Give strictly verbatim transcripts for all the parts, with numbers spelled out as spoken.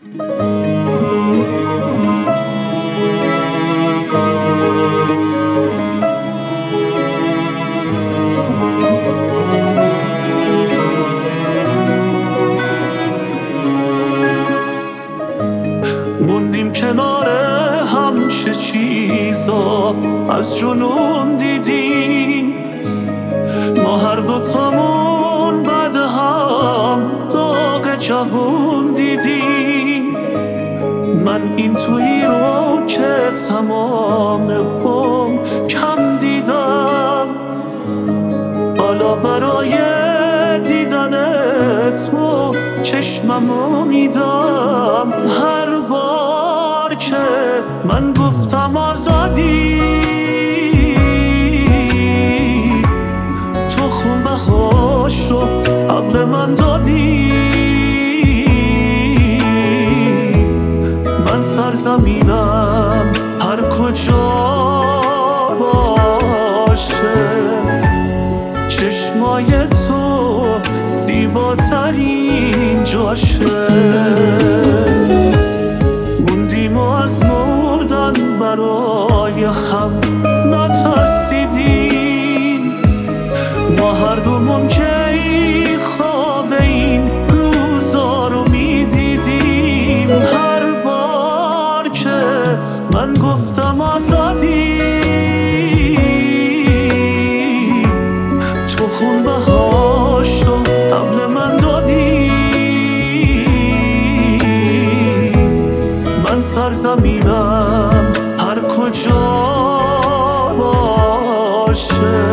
موندیم کنار هم، چه چیزا از جنون دیدیم. ما هر دوتامون بعد هم داغ جوون دیدیم. من این تویی رو که تمام عمر کم دیدم، حالا برای دیدنت و چشممو میدم. هر بار که من گفتم آزادی، تو خون بهاشو قبل من دادی. من سرزمینم هر کجا باشه، چشمای تو زیباترین جاشه. موندیم و از مردن برای هم نترسیدیم. ما هر دومون که ای خواب این روزا رو میدیدیم. هر بار که من گفتم آزادی، تو خون بهاشو قبل من دادی. من سرزمینم هر کجا باشه،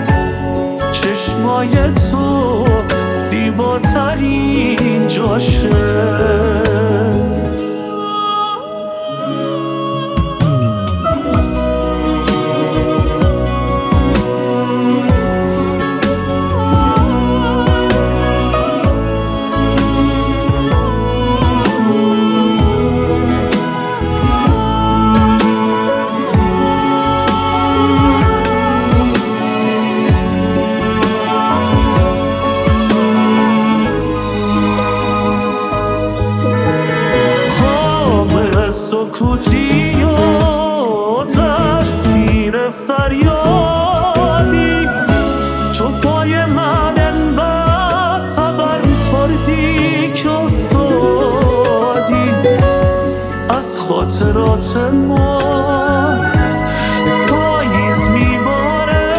چشمای تو زیباترین جاشه. سکوتی و تصویر فریادی، تو پای من انقدر تبر خوردی که افتادی. از خاطرات ما پاییز میباره،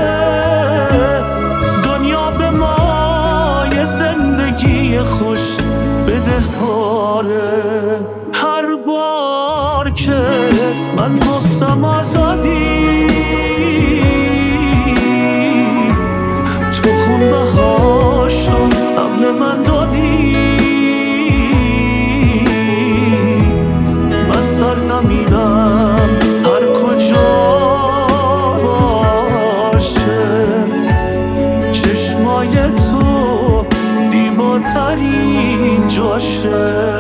دنیا به ما یه زندگی خوش بدهکاره. هر بار که من گفتم آزادی، تو خون بهاشو قبل من دادی. من سرزمینم هر کجا باشه، چشمای تو زیباترین جاشه.